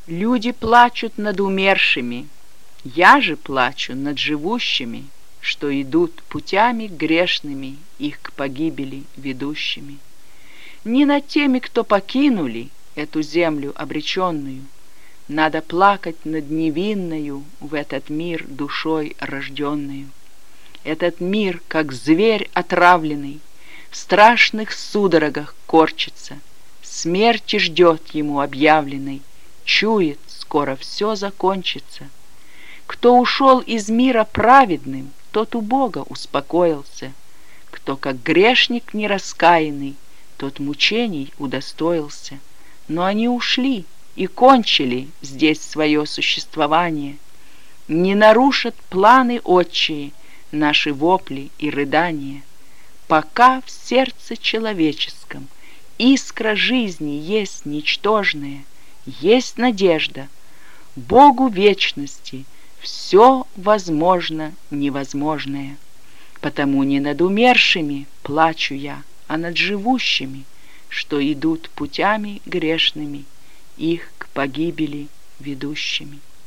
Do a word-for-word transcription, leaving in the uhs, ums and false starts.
Люди плачут над умершими, я же плачу над живущими, что идут путями грешными, их к погибели ведущими. Не над теми, кто покинули эту землю обреченную, надо плакать над невинною в этот мир душой рожденную. Этот мир, как зверь отравленный, в страшных судорогах корчится, смерти ждет ему объявленной, чует, скоро все закончится. Кто ушел из мира праведным, тот у Бога успокоился, кто, как грешник нераскаянный, тот мучений удостоился. Но они ушли и кончили здесь свое существование. Не нарушат планы отчие наши вопли и рыдания, пока в сердце человеческом искра жизни есть ничтожная, есть надежда. Богу вечности все возможно невозможное. Потому не над умершими плачу я, а над живущими, что идут путями грешными, их к погибели ведущими.